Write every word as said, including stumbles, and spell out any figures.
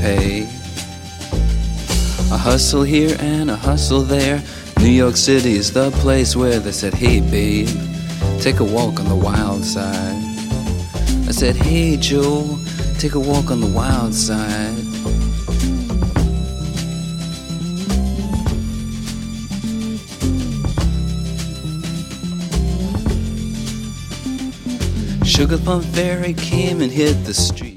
pay. A hustle here and a hustle there. New York City is the place where they said, hey babe, take a walk on the wild side. I said, hey Joe, take a walk on the wild side. Sugar Plum Fairy came and hit the street.